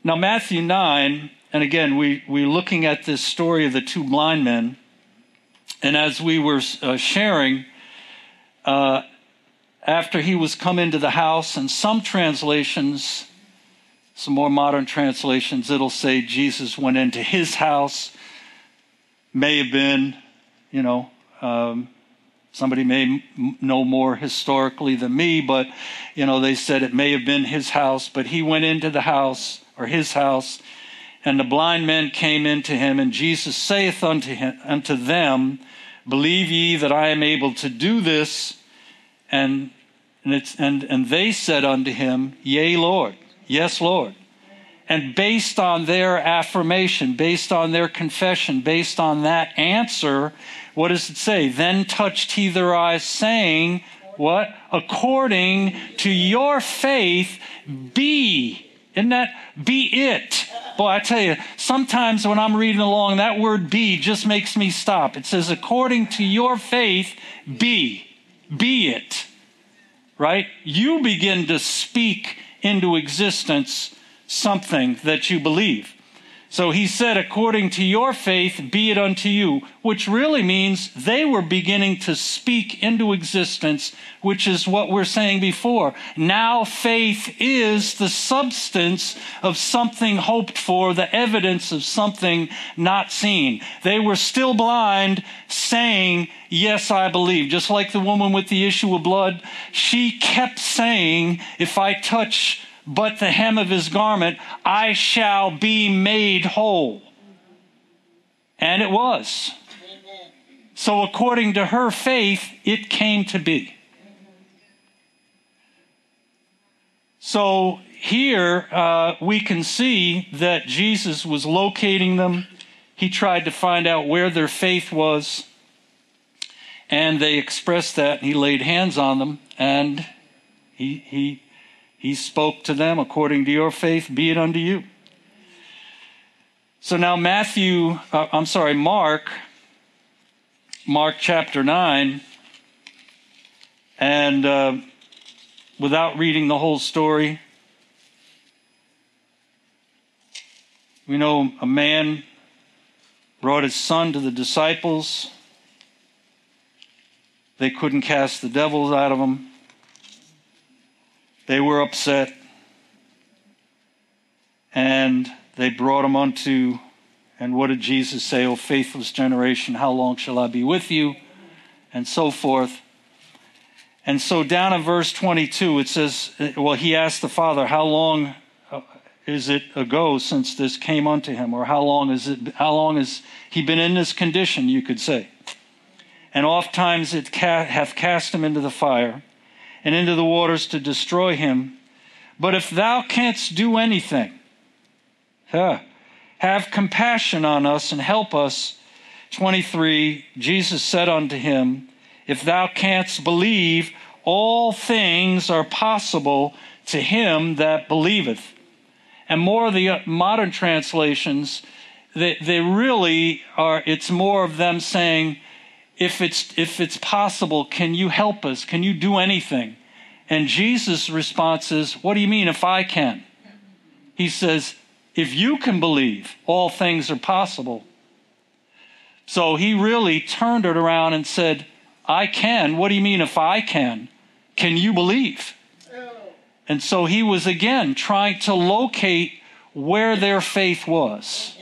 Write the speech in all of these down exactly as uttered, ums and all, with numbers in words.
Now, Matthew nine, and again, we, we're looking at this story of the two blind men. And as we were uh, sharing, uh, after he was come into the house, and some translations, some more modern translations, it'll say Jesus went into his house. May have been, you know, um, somebody may m- know more historically than me, but, you know, they said it may have been his house, but he went into the house, or his house, and the blind men came into him, and Jesus saith unto him, unto them, believe ye that I am able to do this? And and, it's, and and they said unto him, yea, Lord. Yes, Lord. And based on their affirmation, based on their confession, based on that answer, what does it say? Then touched he their eyes, saying, what? According to your faith, be. Isn't that? Be it. Boy, I tell you, sometimes when I'm reading along, that word be just makes me stop. It says, according to your faith, be. Be it. Right? You begin to speak into existence something that you believe. So he said, according to your faith, be it unto you, which really means they were beginning to speak into existence, which is what we're saying before. Now faith is the substance of something hoped for, the evidence of something not seen. They were still blind, saying, yes, I believe. Just like the woman with the issue of blood, she kept saying, if I touch but the hem of his garment, I shall be made whole. And it was. Amen. So according to her faith, it came to be. So here uh, we can see that Jesus was locating them. He tried to find out where their faith was. And they expressed that. And he laid hands on them. And he... he He spoke to them, according to your faith, be it unto you. So now Matthew, uh, I'm sorry, Mark, Mark chapter nine, and uh, without reading the whole story, we know a man brought his son to the disciples. They couldn't cast the devils out of him. They were upset, and they brought him unto, and what did Jesus say? O faithless generation, how long shall I be with you? And so forth. And so down in verse twenty-two, it says, well, he asked the father, how long is it ago since this came unto him? Or how long is it? How long has he been in this condition, you could say? And oft times it ca- hath cast him into the fire, and into the waters to destroy him. But if thou canst do anything, huh, have compassion on us and help us. twenty-three, Jesus said unto him, if thou canst believe, all things are possible to him that believeth. And more of the modern translations, they, they really are, it's more of them saying, If it's if it's possible, can you help us? Can you do anything? And Jesus' response is, what do you mean if I can? He says, if you can believe, all things are possible. So he really turned it around and said, I can. What do you mean if I can? Can you believe? And so he was again trying to locate where their faith was.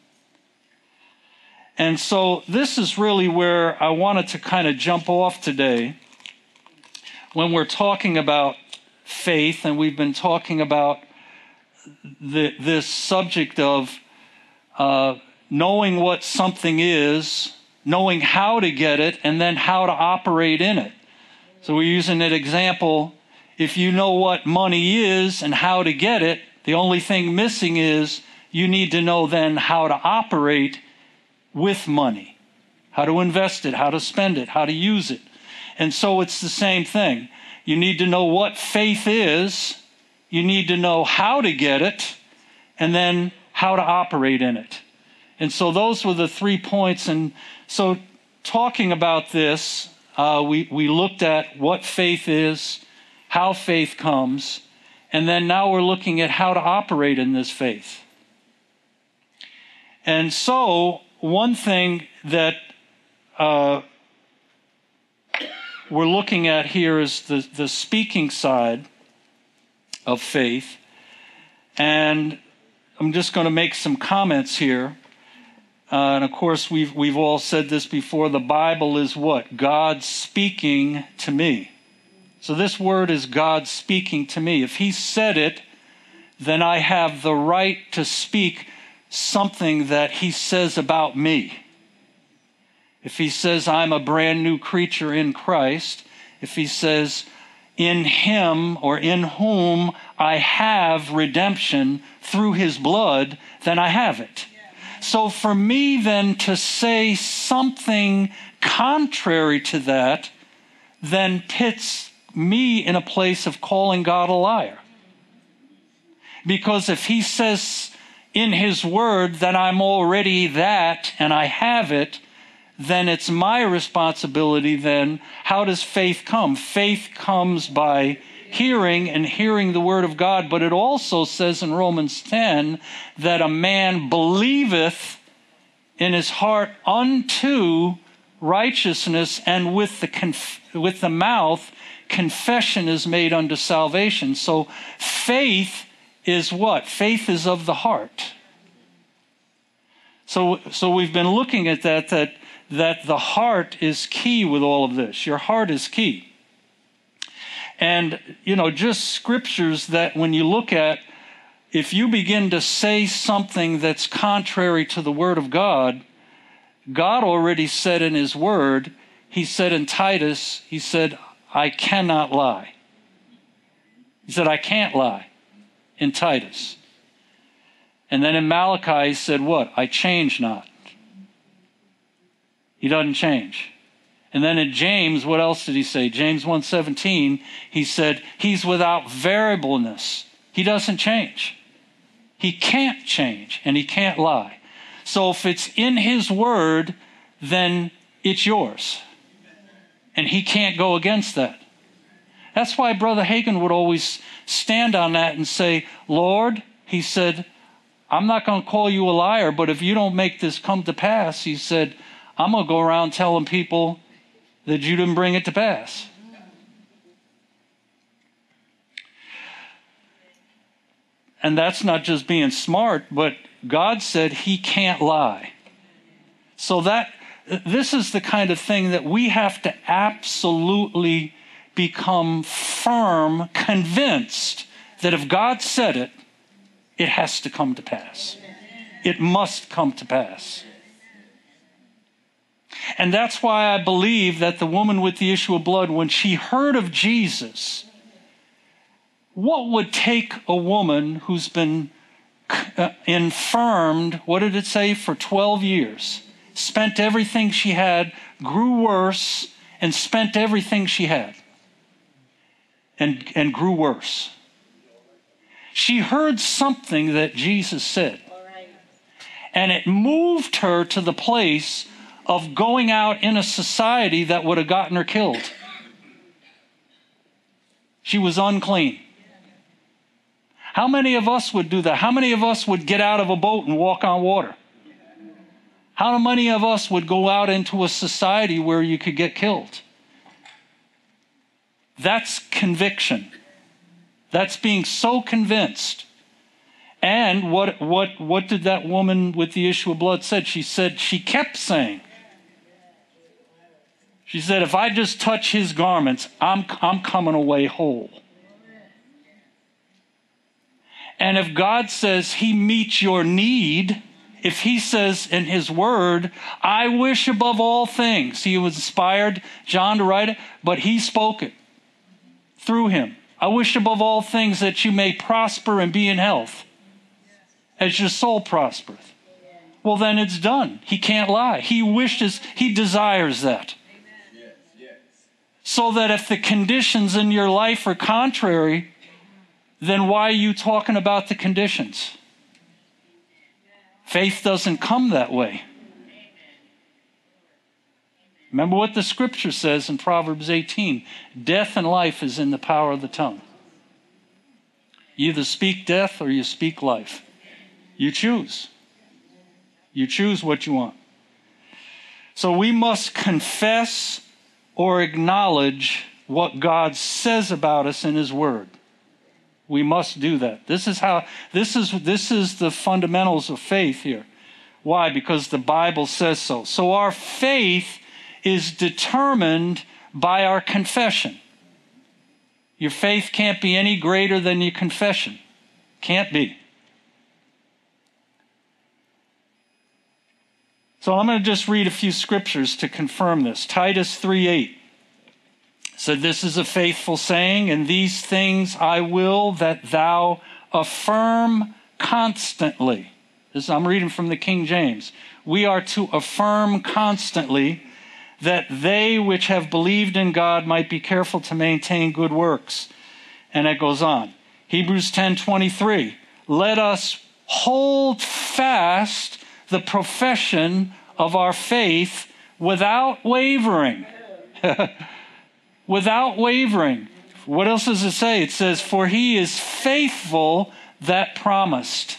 And so this is really where I wanted to kind of jump off today when we're talking about faith, and we've been talking about the, this subject of uh, knowing what something is, knowing how to get it, and then how to operate in it. So we're using an example. If you know what money is and how to get it, the only thing missing is you need to know then how to operate with money, how to invest it, how to spend it, how to use it. And so it's the same thing. You need to know what faith is, you need to know how to get it, and then how to operate in it. And so those were the three points. And so talking about this, uh, we, we looked at what faith is, how faith comes, And then now we're looking at how to operate in this faith. And so one thing that uh, we're looking at here is the, the speaking side of faith. And I'm just going to make some comments here. Uh, and of course, we've, we've all said this before. The Bible is what? God speaking to me. So this word is God speaking to me. If he said it, then I have the right to speak something that he says about me. If he says I'm a brand new creature in Christ, if he says in him or in whom I have redemption through his blood, then I have it. So for me then to say something contrary to that then pits me in a place of calling God a liar. Because if he says in his word that I'm already that and I have it, then it's my responsibility then. How does faith come? Faith comes by hearing and hearing the word of God. But it also says in Romans ten that a man believeth in his heart unto righteousness, and with the conf- with the mouth confession is made unto salvation. So faith is what? Faith is of the heart. So so we've been looking at that, that that the heart is key with all of this. Your heart is key. And, you know, just scriptures that when you look at, if you begin to say something that's contrary to the word of God, God already said in his word, he said in Titus, he said, I cannot lie. He said, I can't lie in Titus. And then in Malachi, he said what? I change not. He doesn't change. And then in James, what else did he say? James one seventeen, he said, he's without variableness. He doesn't change. He can't change, and he can't lie. So if it's in his word, then it's yours. And he can't go against that. That's why Brother Hagin would always stand on that and say, Lord, he said, I'm not going to call you a liar, but if you don't make this come to pass, he said, I'm going to go around telling people that you didn't bring it to pass. And that's not just being smart, but God said he can't lie. So that this is the kind of thing that we have to absolutely become firm, convinced that if God said it, it has to come to pass. It must come to pass. And that's why I believe that the woman with the issue of blood, when she heard of Jesus, what would take a woman who's been uh, infirmed, what did it say, for twelve years, spent everything she had, grew worse, and spent everything she had, and, and grew worse. She heard something that Jesus said, and it moved her to the place of going out in a society that would have gotten her killed. She was unclean. How many of us would do that? How many of us would get out of a boat and walk on water? How many of us would go out into a society where you could get killed? That's conviction. That's being so convinced. And what what what did that woman with the issue of blood said? She said, she kept saying, she said, if I just touch his garments, I'm I'm coming away whole. And if God says he meets your need, if he says in his word, I wish above all things, he was inspired John to write it, but he spoke it through him. I wish above all things that you may prosper and be in health as your soul prospereth. Well, then it's done. He can't lie. He wishes, he desires that. So that if the conditions in your life are contrary, then why are you talking about the conditions? Faith doesn't come that way. Remember what the scripture says in Proverbs eighteen. Death and life is in the power of the tongue. You either speak death or you speak life. You choose. You choose what you want. So we must confess or acknowledge what God says about us in his word. We must do that. This is how this is this is the fundamentals of faith here. Why? Because the Bible says so. So our faith is determined by our confession. Your faith can't be any greater than your confession. Can't be. So I'm going to just read a few scriptures to confirm this. Titus three eight said, "This is a faithful saying, and these things I will that thou affirm constantly." This I'm reading from the King James. We are to affirm constantly, that they which have believed in God might be careful to maintain good works. And it goes on. Hebrews ten twenty-three, "Let us hold fast the profession of our faith without wavering." Without wavering. What else does it say? It says, "For he is faithful that promised."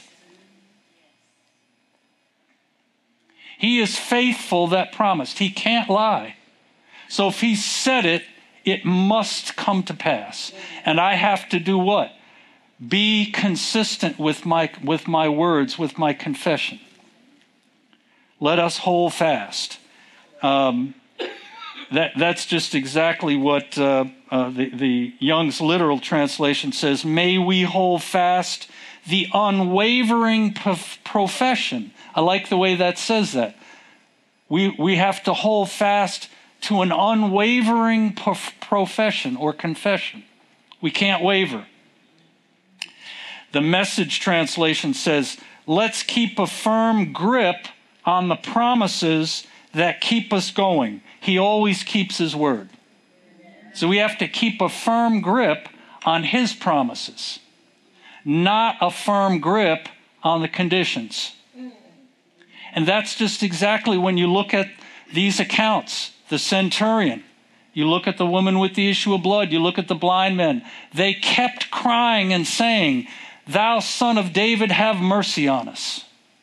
He is faithful that promised. He can't lie. So if he said it, it must come to pass. And I have to do what? Be consistent with my, with my words, with my confession. Let us hold fast. Um, that, that's just exactly what uh, uh, the, the Young's literal translation says. May we hold fast the unwavering prof- profession. I like the way that says that. We, we have to hold fast to an unwavering prof- profession or confession. We can't waver. The Message translation says, let's keep a firm grip on the promises that keep us going. He always keeps his word. So we have to keep a firm grip on his promises, not a firm grip on the conditions. And that's just exactly when you look at these accounts, the centurion, you look at the woman with the issue of blood, you look at the blind men, they kept crying and saying, "Thou Son of David, have mercy on us."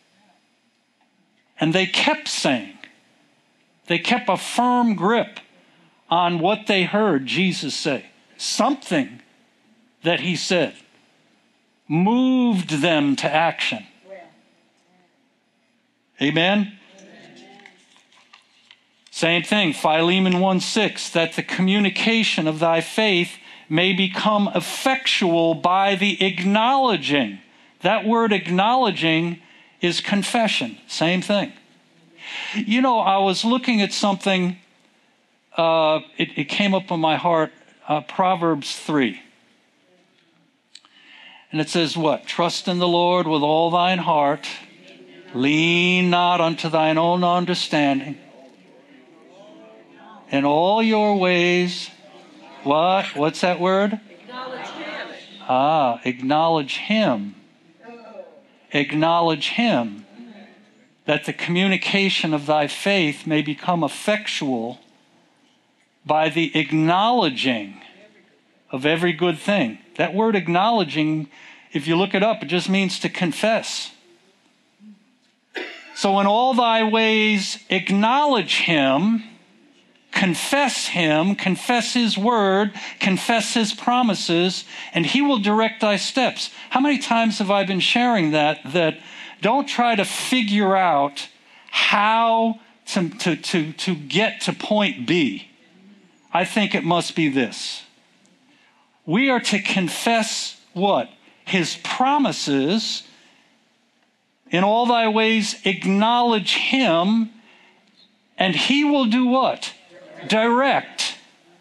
And they kept saying, they kept a firm grip on what they heard Jesus say. Something that he said moved them to action. Amen? Same thing, Philemon one six, that the communication of thy faith may become effectual by the acknowledging. That word acknowledging is confession. Same thing. You know, I was looking at something, uh, it, it came up in my heart, uh, Proverbs three. And it says what? Trust in the Lord with all thine heart. Lean not unto thine own understanding. In all your ways, what? What's that word? Acknowledge him. Ah, acknowledge him. Acknowledge him. That the communication of thy faith may become effectual by the acknowledging of every good thing. That word acknowledging, if you look it up, it just means to confess. So in all thy ways, acknowledge him, confess him, confess his word, confess his promises, and he will direct thy steps. How many times have I been sharing that, that don't try to figure out how to, to, to, to get to point B. I think it must be this. We are to confess what? His promises. In all thy ways, acknowledge him, and he will do what? Direct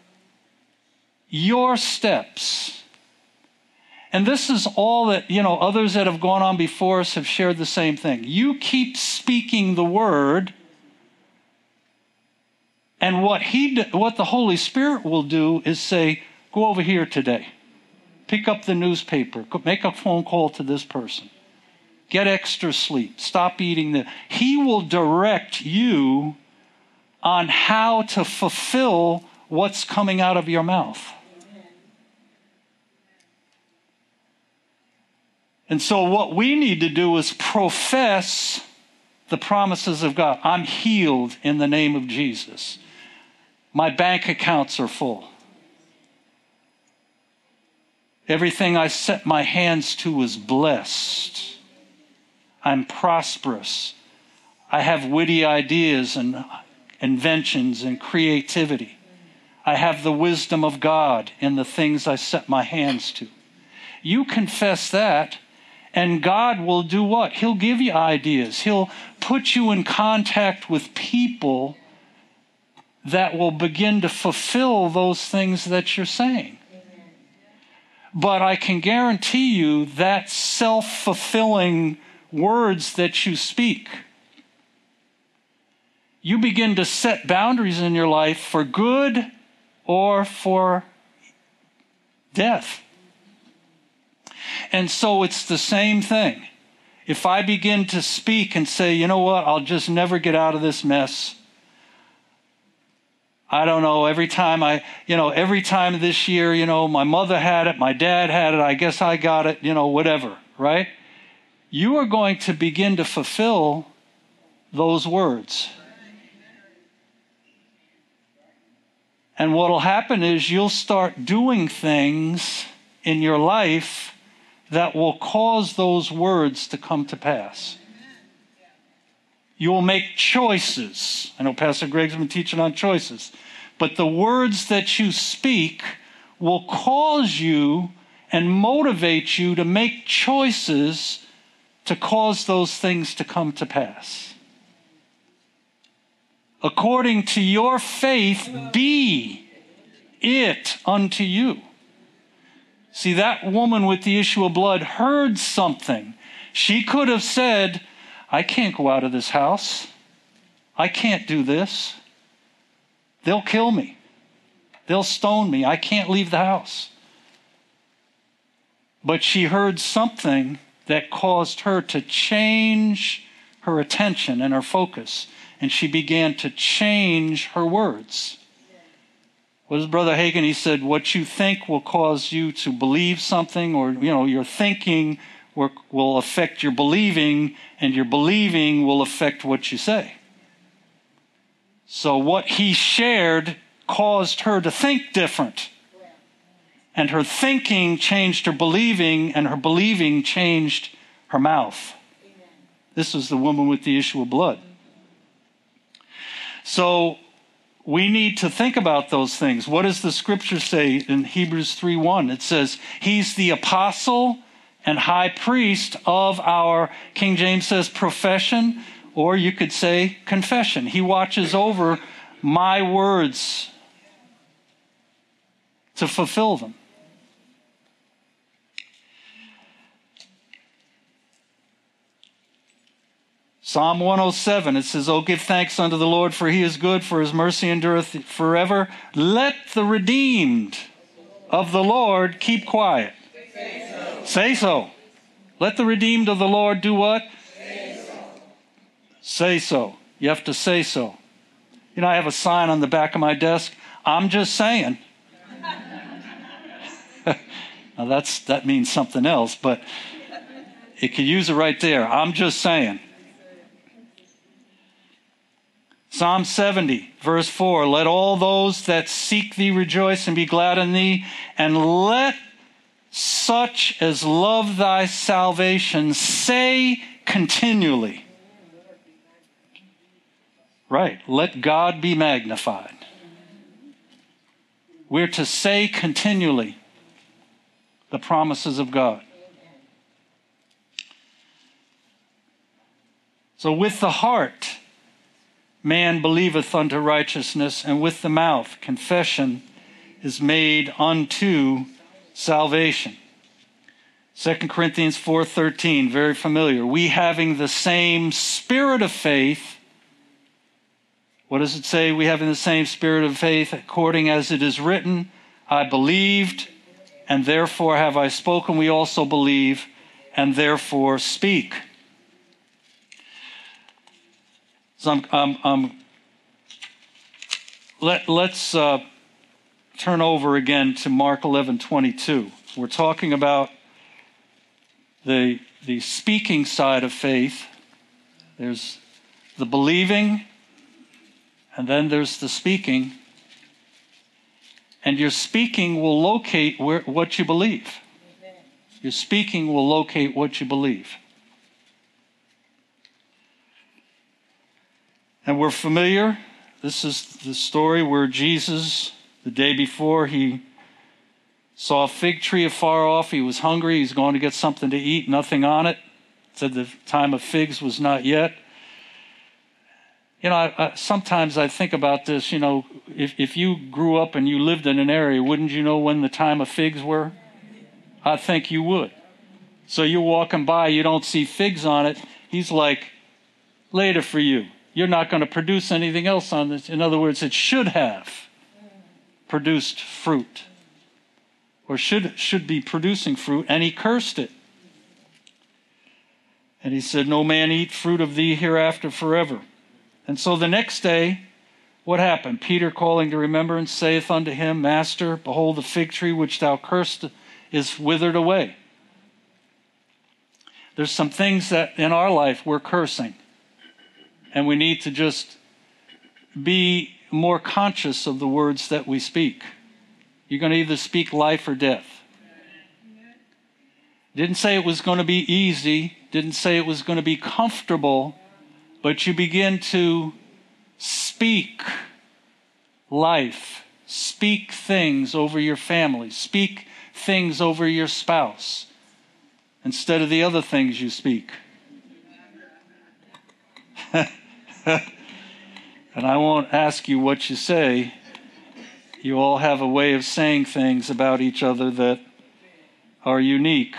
your steps. And this is all that, you know, others that have gone on before us have shared the same thing. You keep speaking the word, and what he, what the Holy Spirit will do is say, go over here today. Pick up the newspaper. Make a phone call to this person. Get extra sleep. Stop eating the. He will direct you on how to fulfill what's coming out of your mouth. And so what we need to do is profess the promises of God. I'm healed in the name of Jesus. My bank accounts are full. Everything I set my hands to is blessed. I'm prosperous. I have witty ideas and inventions and creativity. I have the wisdom of God in the things I set my hands to. You confess that, and God will do what? He'll give you ideas. He'll put you in contact with people that will begin to fulfill those things that you're saying. But I can guarantee you that self-fulfilling words that you speak, you begin to set boundaries in your life for good or for death. And so it's the same thing. If I begin to speak and say, you know what, I'll just never get out of this mess. I don't know, every time I, you know, every time this year, you know, my mother had it, my dad had it, I guess I got it, you know, whatever, right? You are going to begin to fulfill those words. And what will happen is you'll start doing things in your life that will cause those words to come to pass. You will make choices. I know Pastor Greg's been teaching on choices. But the words that you speak will cause you and motivate you to make choices to cause those things to come to pass. According to your faith, be it unto you. See, that woman with the issue of blood heard something. She could have said, I can't go out of this house. I can't do this. They'll kill me. They'll stone me. I can't leave the house. But she heard something that caused her to change her attention and her focus. And she began to change her words. What is Brother Hagin? He said, what you think will cause you to believe something, or, you know, your thinking will, will affect your believing, and your believing will affect what you say. So what he shared caused her to think different. And her thinking changed her believing, and her believing changed her mouth. This was the woman with the issue of blood. So we need to think about those things. What does the scripture say in Hebrews three one? It says, he's the apostle and high priest of our, King James says, profession, or you could say confession. He watches over my words to fulfill them. Psalm one oh seven, it says, oh, give thanks unto the Lord, for he is good, for his mercy endureth forever. Let the redeemed of the Lord keep quiet. Say so. Say so. Let the redeemed of the Lord do what? Say so. Say so. You have to say so. You know, I have a sign on the back of my desk. I'm just saying. Now that's that means something else, but it could use it right there. I'm just saying. Psalm seventy, verse four, let all those that seek thee rejoice and be glad in thee, and let such as love thy salvation say continually. Right, let God be magnified. We're to say continually the promises of God. So with the heart, man believeth unto righteousness, and with the mouth confession is made unto salvation. Second Corinthians four thirteen, very familiar. We having the same spirit of faith. What does it say? We having the same spirit of faith, according as it is written, I believed, and therefore have I spoken. We also believe, and therefore speak. So I'm, I'm, I'm, let, let's uh, turn over again to Mark eleven twenty-two. We're talking about the, the speaking side of faith. There's the believing, and then there's the speaking. And your speaking will locate where, what you believe. Your speaking will locate what you believe. And we're familiar. This is the story where Jesus, the day before, he saw a fig tree afar off. He was hungry. He's going to get something to eat. Nothing on it. Said the time of figs was not yet. You know, I, I, sometimes I think about this, you know, if, if you grew up and you lived in an area, wouldn't you know when the time of figs were? I think you would. So you're walking by, you don't see figs on it. He's like, later for you. You're not going to produce anything else on this. In other words, it should have produced fruit, or should, should be producing fruit, and he cursed it. And he said, no man eat fruit of thee hereafter forever. And so the next day, what happened? Peter, calling to remembrance, saith unto him, Master, behold, the fig tree which thou cursed is withered away. There's some things that in our life we're cursing. And we need to just be more conscious of the words that we speak. You're going to either speak life or death. Didn't say it was going to be easy. Didn't say it was going to be comfortable. But you begin to speak life. Speak things over your family. Speak things over your spouse instead of the other things you speak. And I won't ask you what you say. You all have a way of saying things about each other that are unique.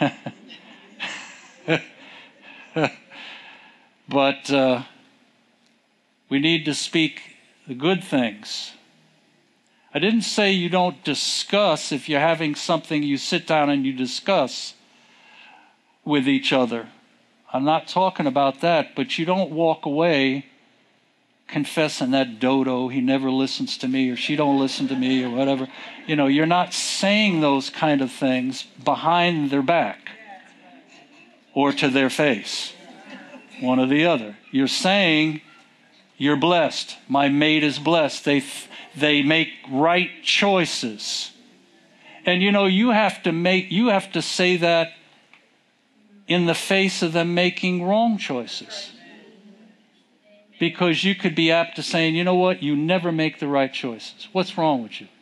But uh, we need to speak the good things. I didn't say you don't discuss. If you're having something, you sit down and you discuss with each other. I'm not talking about that, but you don't walk away confessing that dodo, he never listens to me, or she don't listen to me, or whatever. You know, you're not saying those kind of things behind their back or to their face, one or the other. You're saying, you're blessed. My mate is blessed. They, they make right choices. And you know, you have to make, you have to say that in the face of them making wrong choices. Because you could be apt to saying, you know what, you never make the right choices. What's wrong with you?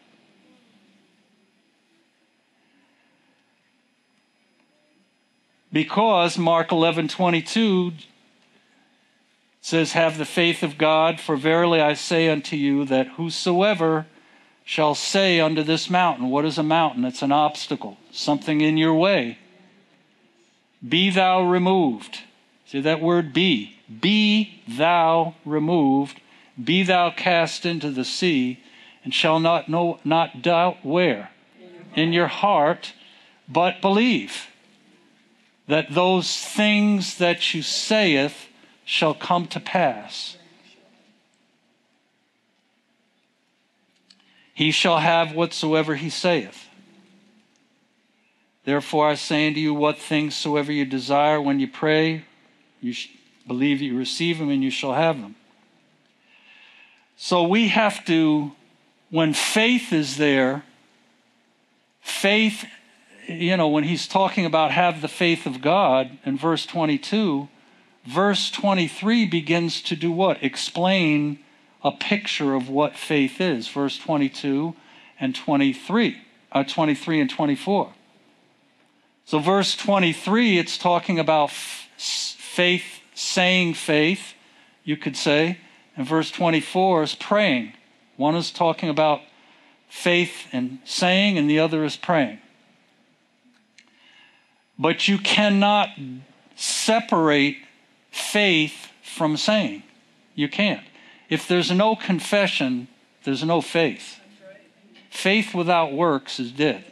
Because Mark eleven twenty-two says, have the faith of God, for verily I say unto you that whosoever shall say unto this mountain. What is a mountain? It's an obstacle, something in your way. Be thou removed. See that word be. Be thou removed. Be thou cast into the sea, and shall not know, not doubt where? In your heart, but believe that those things that you saith shall come to pass. He shall have whatsoever he saith. Therefore I say unto you, what things soever you desire when you pray, you sh- believe you receive them, and you shall have them. So we have to, when faith is there, faith, you know, when he's talking about have the faith of God in verse twenty-two, verse twenty-three begins to do what? Explain a picture of what faith is. Verse twenty-two and twenty-three, uh, twenty-three and twenty-four. So verse twenty-three, it's talking about f- faith, saying faith, you could say. And verse twenty-four is praying. One is talking about faith and saying, and the other is praying. But you cannot separate faith from saying. You can't. If there's no confession, there's no faith. Faith without works is dead.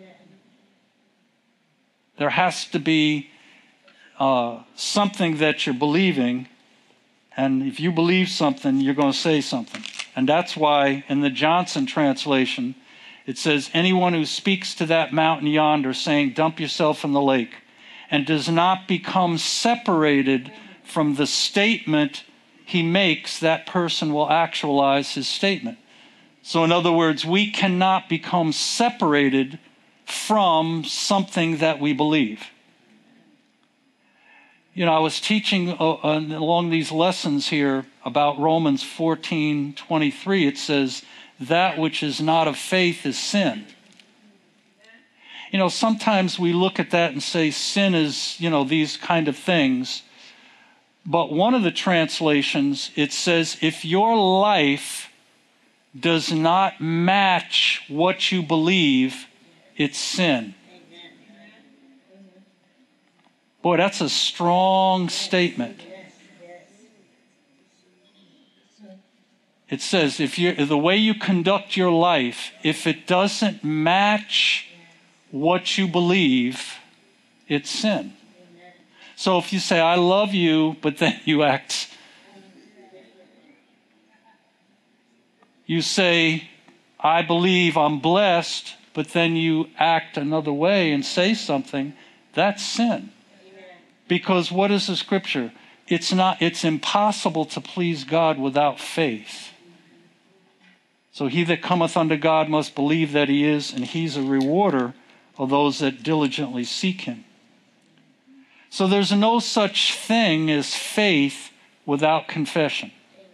There has to be uh, something that you're believing, and if you believe something, you're going to say something. And that's why in the Johnson translation, it says, anyone who speaks to that mountain yonder saying, dump yourself in the lake, and does not become separated from the statement he makes, that person will actualize his statement. So in other words, we cannot become separated from something that we believe. You know, I was teaching uh, along these lessons here about Romans fourteen twenty-three. It says, that which is not of faith is sin. You know, sometimes we look at that and say sin is, you know, these kind of things. But one of the translations, it says, if your life does not match what you believe, it's sin. Boy, that's a strong statement. It says, if you the way you conduct your life, if it doesn't match what you believe, it's sin. So if you say, I love you, but then you act, you say, I believe I'm blessed, but then you act another way and say something, that's sin. Because what is the scripture? It's not, it's impossible to please God without faith. So he that cometh unto God must believe that he is, and he's a rewarder of those that diligently seek him. So there's no such thing as faith without confession.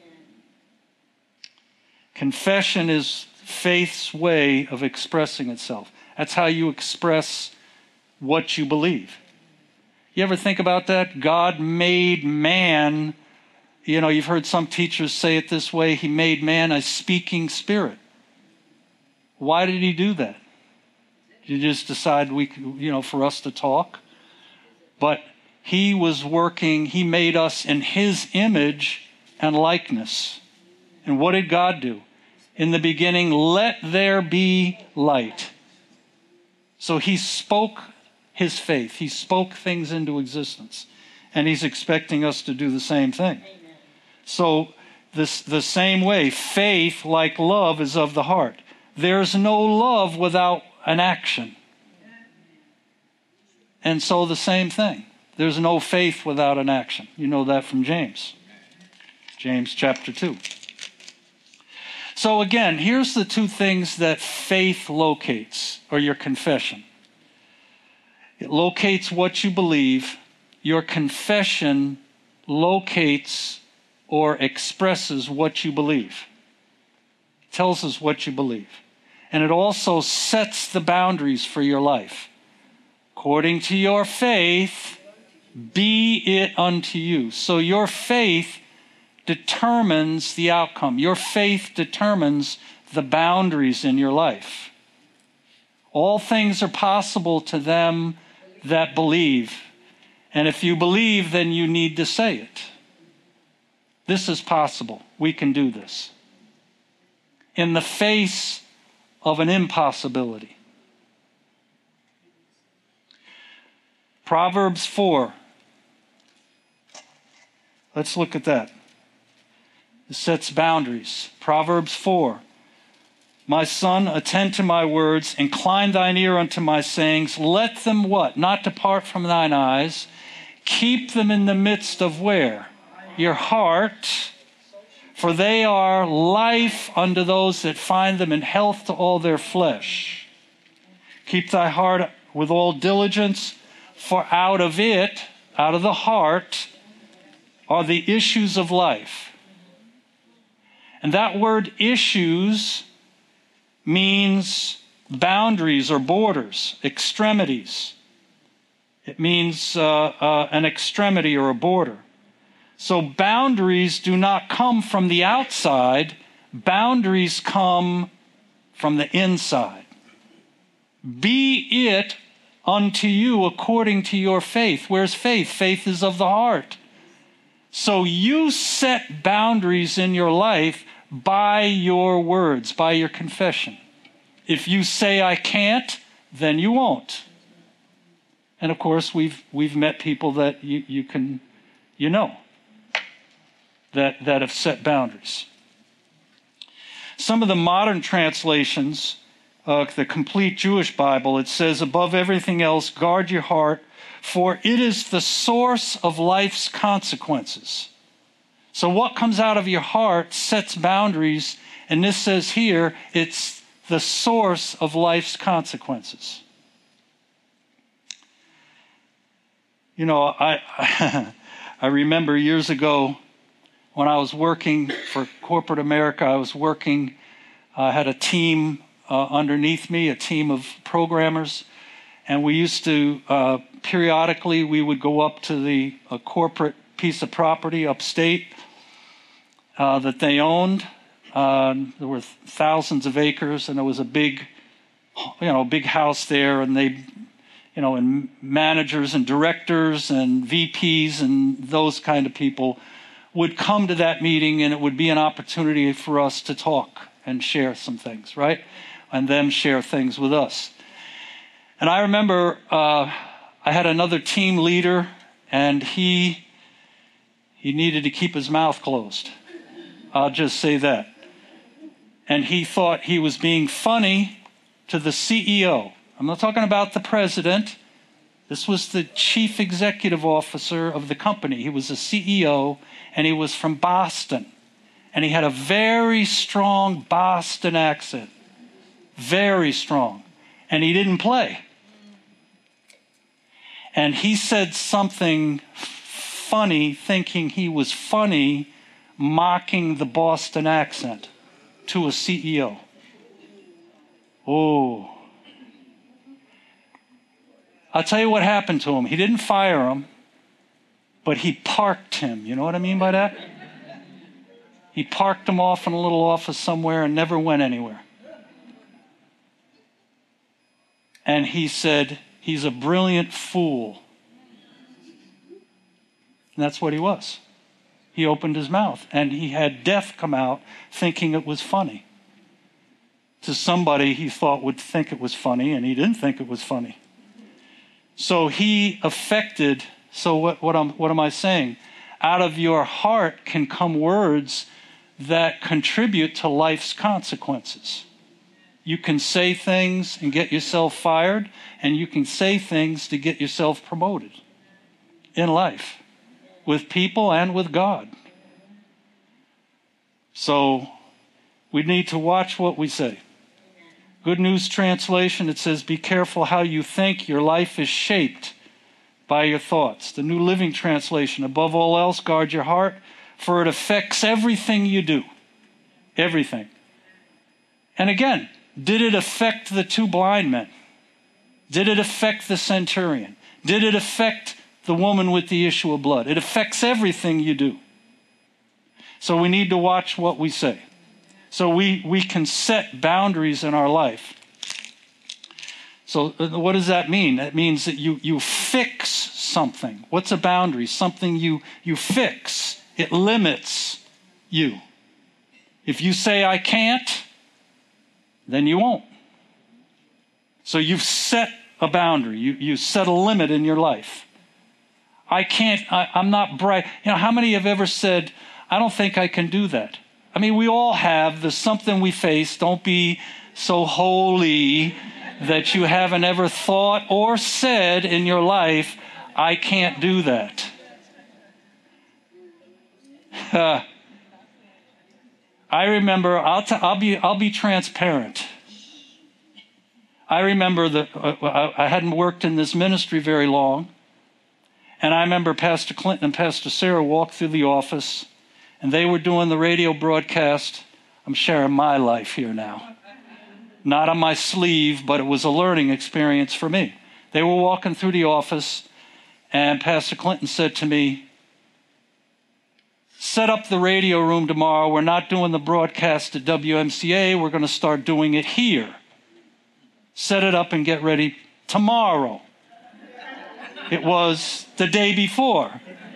Confession is faith's way of expressing itself. That's how you express what you believe. You ever think about that? God made man, you know, you've heard some teachers say it this way, he made man a speaking spirit. Why did he do that? Did he just decide we, you know, for us to talk? But he was working, he made us in his image and likeness. And what did God do? In the beginning, let there be light. So he spoke his faith. He spoke things into existence. And he's expecting us to do the same thing. Amen. So this, the same way, faith, like love, is of the heart. There's no love without an action. And so the same thing. There's no faith without an action. You know that from James. James chapter two. So again, here's the two things that faith locates, or your confession. It locates what you believe. Your confession locates or expresses what you believe. It tells us what you believe. And it also sets the boundaries for your life. According to your faith, be it unto you. So your faith determines the outcome. Your faith determines the boundaries in your life. All things are possible to them that believe. And if you believe, then you need to say it. This is possible. We can do this. In the face of an impossibility. Proverbs four. Let's look at that. It sets boundaries. Proverbs four. My son, attend to my words, incline thine ear unto my sayings. Let them what? Not depart from thine eyes. Keep them in the midst of where? Your heart. For they are life unto those that find them, and health to all their flesh. Keep thy heart with all diligence, for out of it, out of the heart, are the issues of life. And that word issues means boundaries or borders, extremities. It means uh, uh, an extremity or a border. So boundaries do not come from the outside. Boundaries come from the inside. Be it unto you according to your faith. Where's faith? Faith is of the heart. So you set boundaries in your life by your words, by your confession. If you say I can't, then you won't. And of course, we've we've met people that you, you can, you know, that, that have set boundaries. Some of the modern translations uh, the complete Jewish Bible, it says, above everything else, guard your heart, for it is the source of life's consequences. So what comes out of your heart sets boundaries, and this says here, it's the source of life's consequences. You know, I I remember years ago when I was working for corporate America, I was working, I had a team uh, underneath me, a team of programmers, and we used to, uh, periodically, we would go up to the a corporate piece of property upstate uh, that they owned. Uh, there were thousands of acres, and there was a big, you know, big house there, and they, you know, and managers and directors and V Ps and those kind of people would come to that meeting, and it would be an opportunity for us to talk and share some things, right? And them share things with us. And I remember uh, I had another team leader, and he he needed to keep his mouth closed. I'll just say that. And he thought he was being funny to the C E O. I'm not talking about the president. This was the chief executive officer of the company. He was a C E O, and he was from Boston. And he had a very strong Boston accent. Very strong. And he didn't play. And he said something funny, thinking he was funny, mocking the Boston accent to a C E O. Oh. I'll tell you what happened to him. He didn't fire him, but he parked him. You know what I mean by that? He parked him off in a little office somewhere and never went anywhere. And he said, he's a brilliant fool. And that's what he was. He opened his mouth, and he had death come out thinking it was funny. To somebody he thought would think it was funny, and he didn't think it was funny. So he affected, so what, what, am, what am I saying? Out of your heart can come words that contribute to life's consequences. You can say things and get yourself fired, and you can say things to get yourself promoted in life, with people and with God. So we need to watch what we say. Good News Translation, it says, be careful how you think. Your life is shaped by your thoughts. The New Living Translation, above all else, guard your heart, for it affects everything you do. Everything. And again, did it affect the two blind men? Did it affect the centurion? Did it affect the woman with the issue of blood? It affects everything you do. So we need to watch what we say. So we, we can set boundaries in our life. So what does that mean? That means that you, you fix something. What's a boundary? Something you, you fix. It limits you. If you say, I can't, then you won't. So you've set a boundary. You, you set a limit in your life. I can't, I, I'm not bright. You know, how many have ever said, I don't think I can do that? I mean, we all have. There's something we face. Don't be so holy that you haven't ever thought or said in your life, I can't do that. Uh, I remember, I'll, t- I'll, be, I'll be transparent. I remember that uh, I hadn't worked in this ministry very long. And I remember Pastor Clinton and Pastor Sarah walked through the office, and they were doing the radio broadcast. I'm sharing my life here now. Not on my sleeve, but it was a learning experience for me. They were walking through the office, and Pastor Clinton said to me, set up the radio room tomorrow. We're not doing the broadcast at W M C A. We're going to start doing it here. Set it up and get ready tomorrow. It was the day before.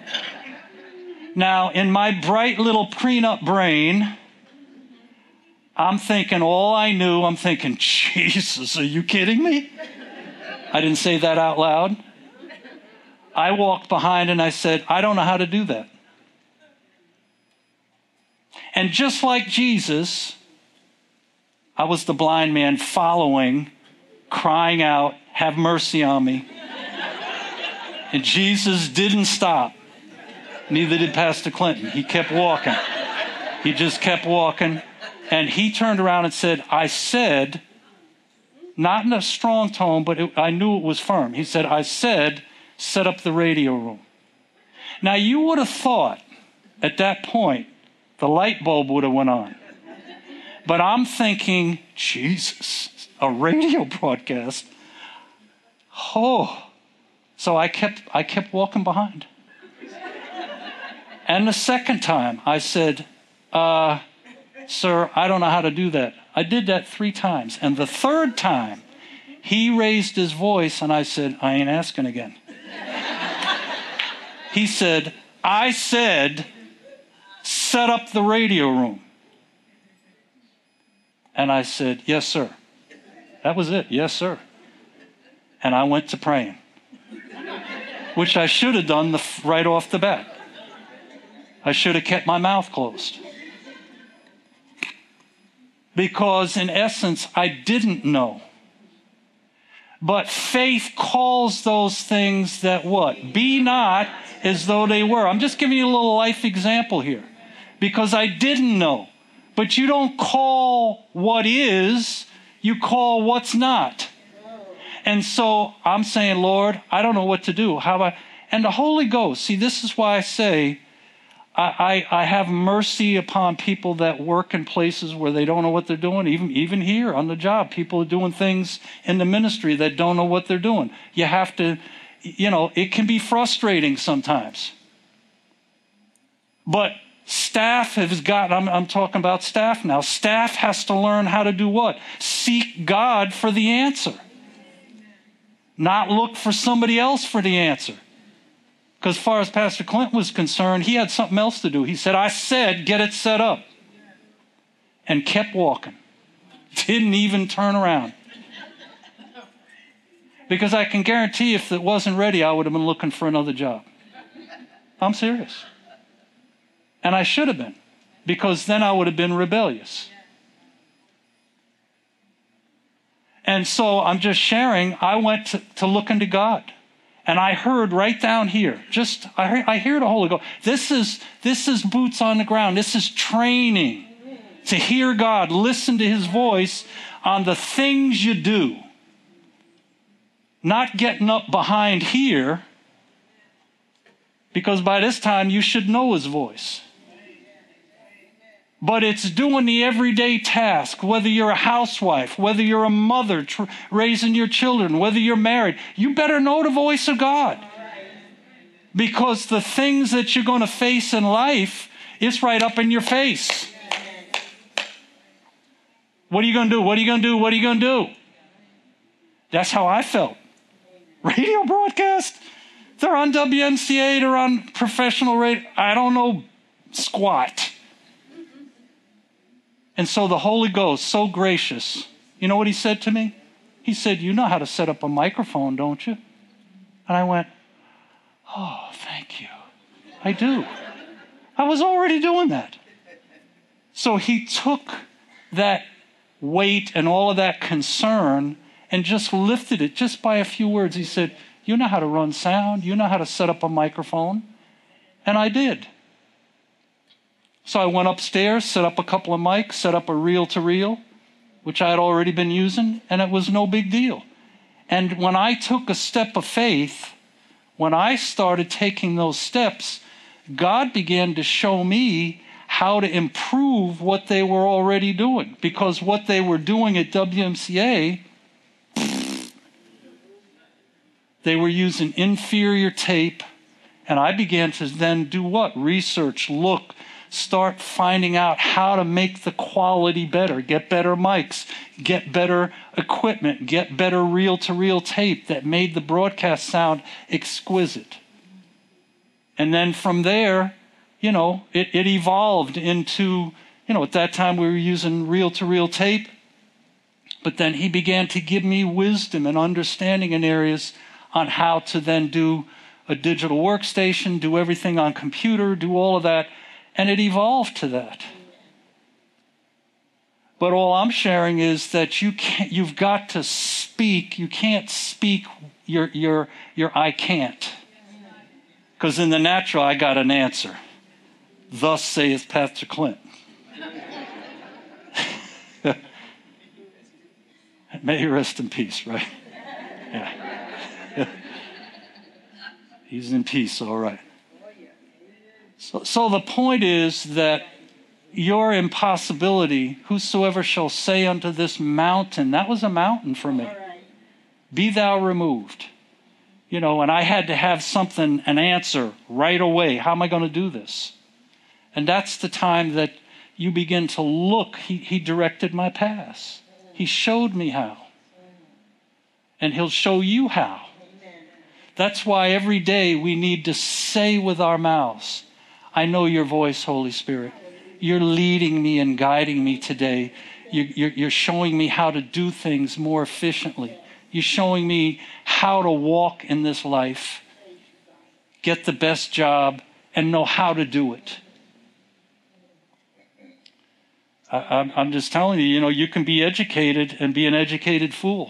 Now, in my bright little prenup brain, I'm thinking all I knew, I'm thinking, Jesus, are you kidding me? I didn't say that out loud. I walked behind and I said, I don't know how to do that. And just like Jesus, I was the blind man following, crying out, have mercy on me. And Jesus didn't stop. Neither did Pastor Clinton. He kept walking. He just kept walking. And he turned around and said, I said, not in a strong tone, but it, I knew it was firm. He said, I said, set up the radio room. Now, you would have thought at that point, the light bulb would have went on. But I'm thinking, Jesus, a radio broadcast? Oh. So I kept I kept walking behind. And the second time, I said, uh, sir, I don't know how to do that. I did that three times. And the third time, he raised his voice, and I said, I ain't asking again. He said, I said, set up the radio room. And I said, yes, sir. That was it. Yes, sir. And I went to praying, which I should have done the, right off the bat. I should have kept my mouth closed. Because in essence, I didn't know. But faith calls those things that what? Be not as though they were. I'm just giving you a little life example here. Because I didn't know. But you don't call what is, you call what's not. And so I'm saying, Lord, I don't know what to do. How about, and the Holy Ghost, see, this is why I say, I, I, I have mercy upon people that work in places where they don't know what they're doing. Even, even here on the job, people are doing things in the ministry that don't know what they're doing. You have to, you know, it can be frustrating sometimes. But staff has got, I'm, I'm talking about staff now. Staff has to learn how to do what? Seek God for the answer. Not look for somebody else for the answer. Because as far as Pastor Clinton was concerned, he had something else to do. He said, I said, get it set up. And kept walking. Didn't even turn around. Because I can guarantee if it wasn't ready, I would have been looking for another job. I'm serious. And I should have been. Because then I would have been rebellious. And so I'm just sharing, I went to, to look into God. And I heard right down here, just, I hear, I hear the Holy Ghost. This is, this is boots on the ground. This is training to hear God, listen to his voice on the things you do. Not getting up behind here, because by this time you should know his voice. But it's doing the everyday task, whether you're a housewife, whether you're a mother tr- raising your children, whether you're married. You better know the voice of God. Because the things that you're going to face in life, it's right up in your face. What are you going to do? What are you going to do? What are you going to do? That's how I felt. Radio broadcast? They're on W M C A, they're on professional radio. I don't know squat. And so the Holy Ghost, so gracious, you know what he said to me? He said, you know how to set up a microphone, don't you? And I went, oh, thank you. I do. I was already doing that. So he took that weight and all of that concern and just lifted it just by a few words. He said, you know how to run sound? You know how to set up a microphone? And I did. So I went upstairs, set up a couple of mics, set up a reel-to-reel, which I had already been using, and it was no big deal. And when I took a step of faith, when I started taking those steps, God began to show me how to improve what they were already doing. Because what they were doing at W M C A, they were using inferior tape, and I began to then do what? Research, look, start finding out how to make the quality better, get better mics, get better equipment, get better reel-to-reel tape that made the broadcast sound exquisite. And then from there, you know, it, it evolved into, you know, at that time we were using reel-to-reel tape, but then he began to give me wisdom and understanding in areas on how to then do a digital workstation, do everything on computer, do all of that. And it evolved to that. But all I'm sharing is that you can't, you've got to speak. You can't speak your, your, your I can't. Because in the natural, I got an answer. Thus saith Pastor Clint. May he rest in peace, right? Yeah. He's in peace, all right. So, so the point is that your impossibility, whosoever shall say unto this mountain, that was a mountain for me, be thou removed. You know, and I had to have something, an answer right away. How am I going to do this? And that's the time that you begin to look. He, he directed my paths. He showed me how. And he'll show you how. That's why every day we need to say with our mouths, I know your voice, Holy Spirit. You're leading me and guiding me today. You, you're, you're showing me how to do things more efficiently. You're showing me how to walk in this life, get the best job, and know how to do it. I, I'm just telling you, you know, you can be educated and be an educated fool.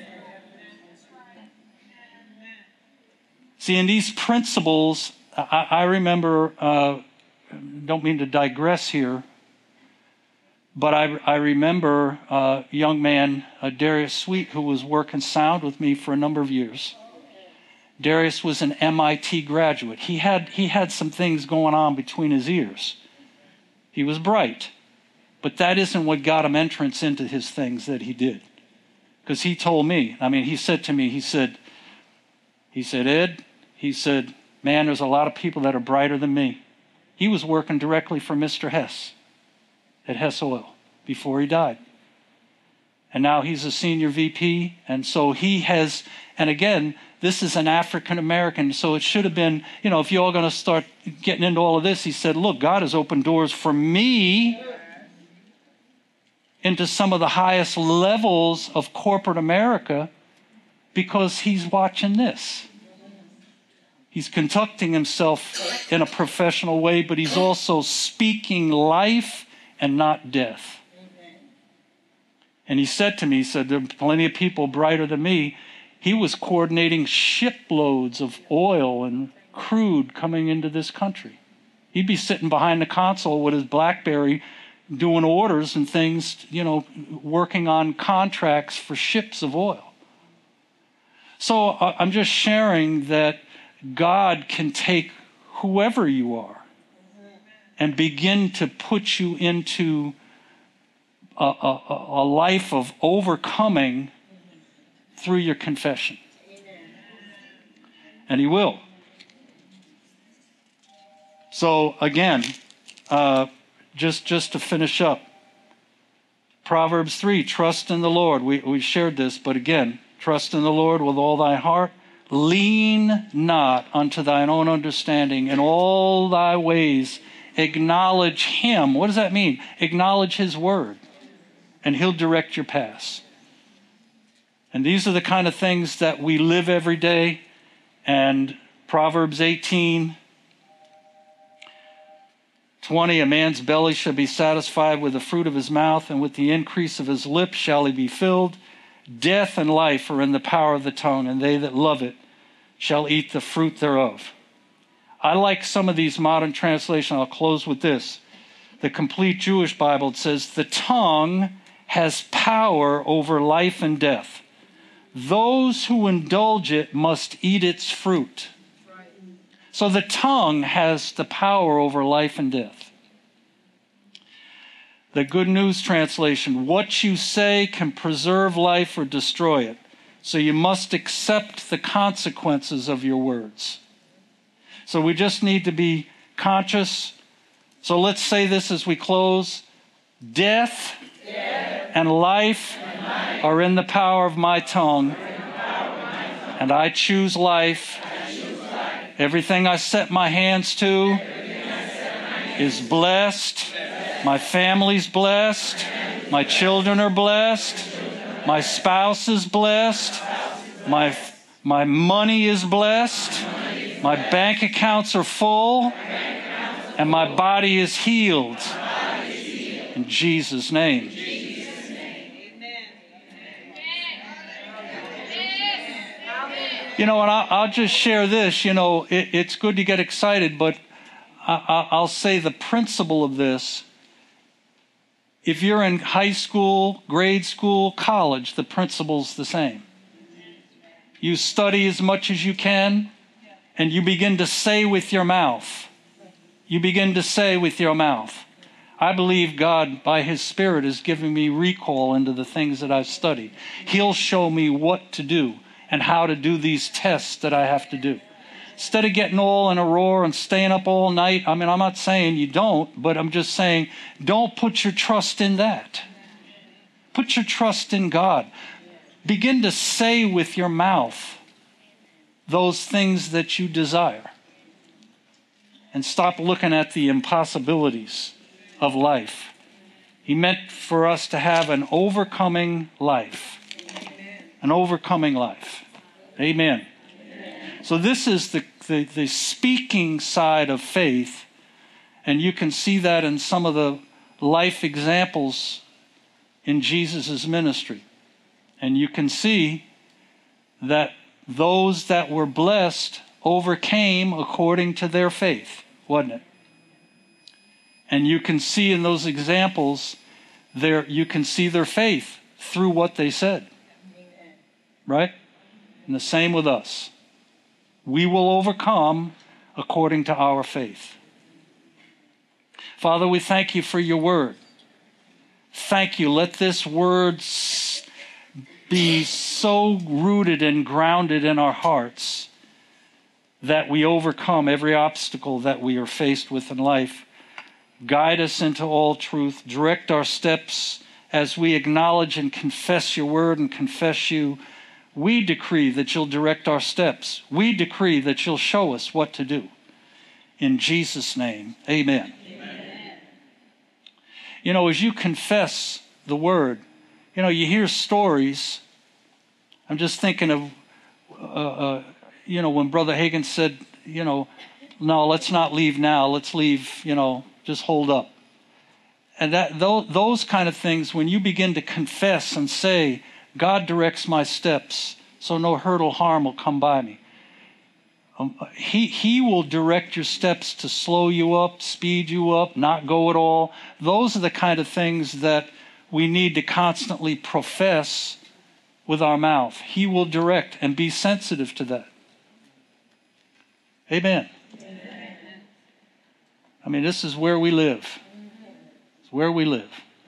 See, in these principles, I, I remember, uh, don't mean to digress here, but I, I remember a young man, uh, Darius Sweet, who was working sound with me for a number of years. Darius was an M I T graduate. He had, he had some things going on between his ears. He was bright. But that isn't what got him entrance into his things that he did. Because he told me, I mean, he said to me, he said, he said, Ed, he said, man, there's a lot of people that are brighter than me. He was working directly for Mister Hess at Hess Oil before he died. And now he's a senior V P. And so he has, and again, this is an African American. So it should have been, you know, if you're all going to start getting into all of this, he said, look, God has opened doors for me into some of the highest levels of corporate America because he's watching this. He's conducting himself in a professional way, but he's also speaking life and not death. And he said to me, he said, there are plenty of people brighter than me. He was coordinating shiploads of oil and crude coming into this country. He'd be sitting behind the console with his BlackBerry doing orders and things, you know, working on contracts for ships of oil. So uh, I'm just sharing that God can take whoever you are and begin to put you into a, a, a life of overcoming through your confession. And he will. So again, uh, Just just to finish up, Proverbs three, trust in the Lord. We, we shared this, but again, trust in the Lord with all thy heart. Lean not unto thine own understanding. In all thy ways acknowledge him. What does that mean? Acknowledge his word, and he'll direct your paths. And these are the kind of things that we live every day. And Proverbs eighteen, twenty, a man's belly shall be satisfied with the fruit of his mouth, and with the increase of his lips shall he be filled. Death and life are in the power of the tongue, and they that love it shall eat the fruit thereof. I like some of these modern translations. I'll close with this. The Complete Jewish Bible, it says, the tongue has power over life and death. Those who indulge it must eat its fruit. So the tongue has the power over life and death. The Good News Translation, what you say can preserve life or destroy it. So you must accept the consequences of your words. So we just need to be conscious. So let's say this as we close. Death, Death and, life and life are in the power of my tongue, of my tongue. And I choose life. Everything I set my hands to is blessed. My family's blessed. My children are blessed. My spouse is blessed. My, my money is blessed. My bank accounts are full. And my body is healed. In Jesus' name. You know, and I'll, I'll just share this. You know, it, it's good to get excited, but I, I, I'll say the principle of this. If you're in high school, grade school, college, the principle's the same. You study as much as you can, and you begin to say with your mouth. You begin to say with your mouth. I believe God, by His Spirit, is giving me recall into the things that I've studied. He'll show me what to do and how to do these tests that I have to do. Instead of getting all in a roar and staying up all night, I mean, I'm not saying you don't, but I'm just saying don't put your trust in that. Put your trust in God. Begin to say with your mouth those things that you desire. And stop looking at the impossibilities of life. He meant for us to have an overcoming life. An overcoming life. Amen. So this is the, the, the speaking side of faith, and you can see that in some of the life examples in Jesus' ministry. And you can see that those that were blessed overcame according to their faith, wasn't it? And you can see in those examples, there you can see their faith through what they said. Right? And the same with us. We will overcome according to our faith. Father, we thank you for your word. Thank you. Let this word be so rooted and grounded in our hearts that we overcome every obstacle that we are faced with in life. Guide us into all truth. Direct our steps as we acknowledge and confess your word and confess you. We decree that you'll direct our steps. We decree that you'll show us what to do. In Jesus' name, amen. Amen. You know, as you confess the word, you know, you hear stories. I'm just thinking of, uh, uh, you know, when Brother Hagin said, you know, no, let's not leave now. Let's leave, you know, just hold up. And that those kind of things, when you begin to confess and say, God directs my steps, so no hurt or harm will come by me. Um, he, he will direct your steps to slow you up, speed you up, not go at all. Those are the kind of things that we need to constantly profess with our mouth. He will direct, and be sensitive to that. Amen. Amen. I mean, this is where we live. It's where we live.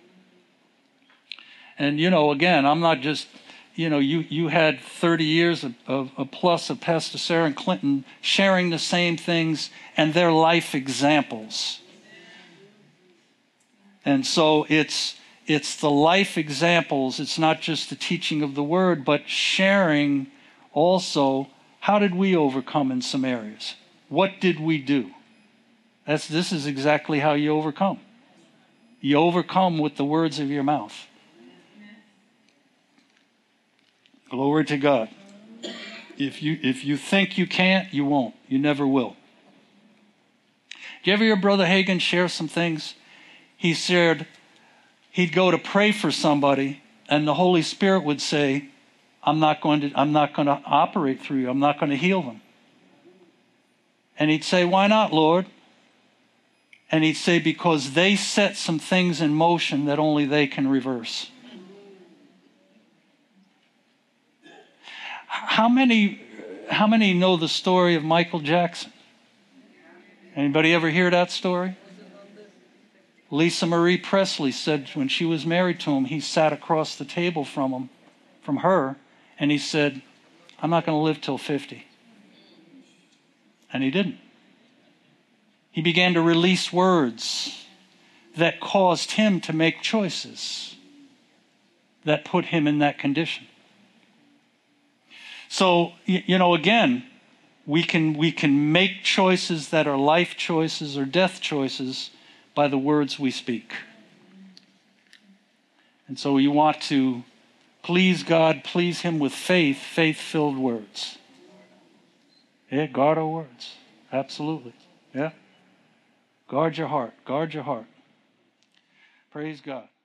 And, you know, again, I'm not just, you know, you, you had thirty years of, of, of plus of Pastor Sarah and Clinton sharing the same things and their life examples. And so it's it's the life examples. It's not just the teaching of the word, but sharing also, how did we overcome in some areas? What did we do? That's this is exactly how you overcome. You overcome with the words of your mouth. Glory to God. If you if you think you can't, you won't. You never will. Did you ever hear Brother Hagin share some things? He shared he'd go to pray for somebody, and the Holy Spirit would say, I'm not going to I'm not going to operate through you. I'm not going to heal them. And he'd say, why not, Lord? And he'd say, because they set some things in motion that only they can reverse. How many, how many know the story of Michael Jackson? Anybody ever hear that story? Lisa Marie Presley said when she was married to him, he sat across the table from him, from her, and he said, I'm not going to live till fifty. And he didn't. He began to release words that caused him to make choices that put him in that condition. So, you know, again, we can we can make choices that are life choices or death choices by the words we speak. And so you want to please God, please Him with faith, faith-filled words. Yeah, guard our words. Absolutely. Yeah. Guard your heart. Guard your heart. Praise God.